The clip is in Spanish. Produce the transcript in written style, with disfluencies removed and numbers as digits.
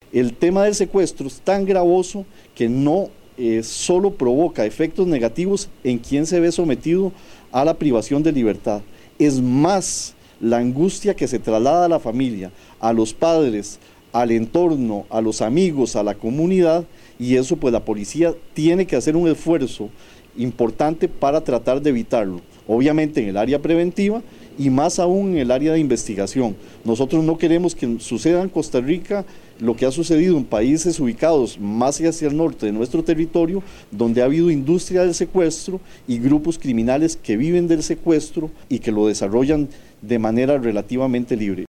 El tema del secuestro es tan gravoso que no solo provoca efectos negativos en quien se ve sometido a la privación de libertad, es más la angustia que se traslada a la familia, a los padres, al entorno, a los amigos, a la comunidad, y eso pues la policía tiene que hacer un esfuerzo importante para tratar de evitarlo, obviamente en el área preventiva y más aún en el área de investigación. Nosotros no queremos que suceda en Costa Rica lo que ha sucedido en países ubicados más hacia el norte de nuestro territorio, donde ha habido industria del secuestro y grupos criminales que viven del secuestro y que lo desarrollan de manera relativamente libre.